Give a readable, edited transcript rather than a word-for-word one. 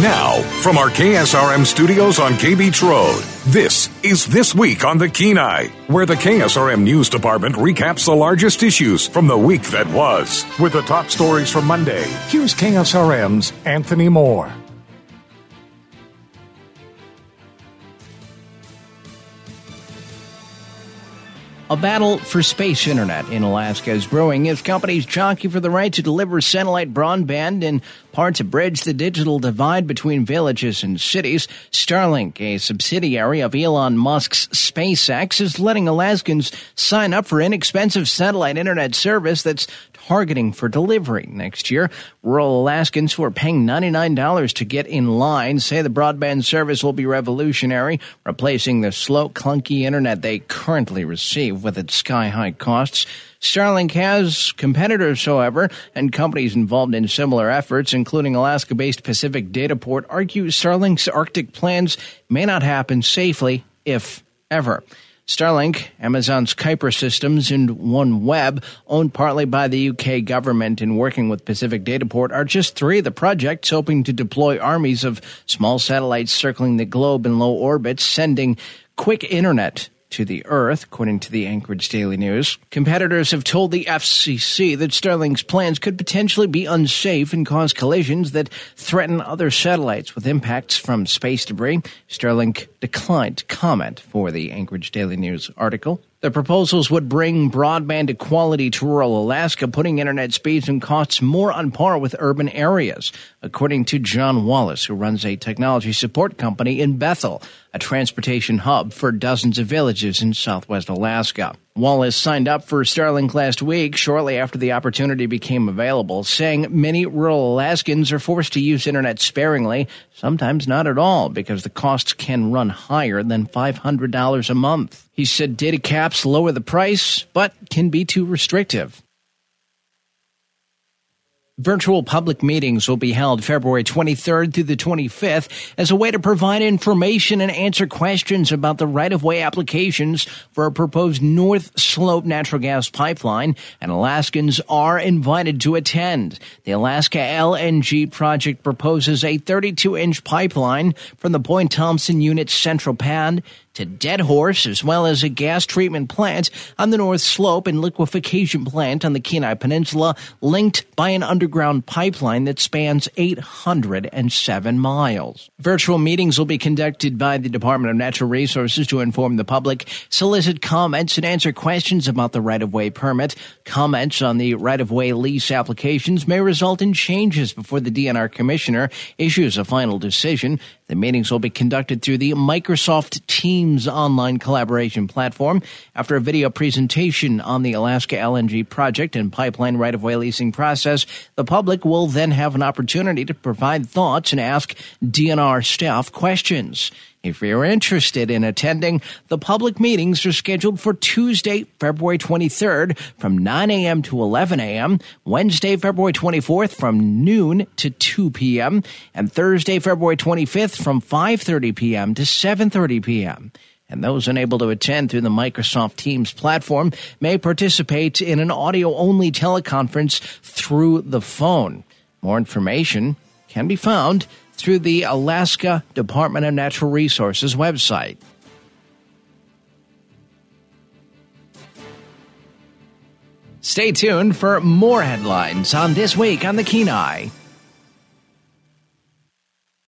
Now, from our KSRM studios on K Beach Road, this is This Week on the Kenai, where the KSRM News Department recaps the largest issues from the week that was. With the top stories from Monday, here's KSRM's Anthony Moore. A battle for space internet in Alaska is brewing as companies jockey for the right to deliver satellite broadband in part to bridge the digital divide between villages and cities. Starlink, a subsidiary of Elon Musk's SpaceX, is letting Alaskans sign up for inexpensive satellite internet service that's targeting for delivery next year. Rural Alaskans who are paying $99 to get in line say the broadband service will be revolutionary, replacing the slow, clunky internet they currently receive with its sky-high costs. Starlink has competitors, however, and companies involved in similar efforts, including Alaska-based Pacific Dataport, argue Starlink's Arctic plans may not happen safely, if ever. Starlink, Amazon's Kuiper Systems, and OneWeb, owned partly by the UK government and working with Pacific Dataport, are just three of the projects hoping to deploy armies of small satellites circling the globe in low orbits, sending quick internet to the Earth, according to the Anchorage Daily News. Competitors have told the FCC that Starlink's plans could potentially be unsafe and cause collisions that threaten other satellites with impacts from space debris. Starlink declined to comment for the Anchorage Daily News article. The proposals would bring broadband equality to rural Alaska, putting internet speeds and costs more on par with urban areas, according to John Wallace, who runs a technology support company in Bethel, a transportation hub for dozens of villages in southwest Alaska. Wallace signed up for Starlink last week, shortly after the opportunity became available, saying many rural Alaskans are forced to use internet sparingly, sometimes not at all, because the costs can run higher than $500 a month. He said data caps lower the price, but can be too restrictive. Virtual public meetings will be held February 23rd through the 25th as a way to provide information and answer questions about the right-of-way applications for a proposed North Slope natural gas pipeline, and Alaskans are invited to attend. The Alaska LNG project proposes a 32-inch pipeline from the Point Thompson Unit's central pad to Dead Horse, as well as a gas treatment plant on the North Slope and liquefaction plant on the Kenai Peninsula, linked by an underground pipeline that spans 807 miles. Virtual meetings will be conducted by the Department of Natural Resources to inform the public, solicit comments, and answer questions about the right-of-way permit. Comments on the right-of-way lease applications may result in changes before the DNR Commissioner issues a final decision. The meetings will be conducted through the Microsoft Teams online collaboration platform. After a video presentation on the Alaska LNG project and pipeline right-of-way leasing process, the public will then have an opportunity to provide thoughts and ask DNR staff questions. If you're interested in attending, the public meetings are scheduled for Tuesday, February 23rd from 9 a.m. to 11 a.m., Wednesday, February 24th from noon to 2 p.m., and Thursday, February 25th from 5:30 p.m. to 7:30 p.m. And those unable to attend through the Microsoft Teams platform may participate in an audio-only teleconference through the phone. More information can be found through the Alaska Department of Natural Resources website. Stay tuned for more headlines on This Week on the Kenai.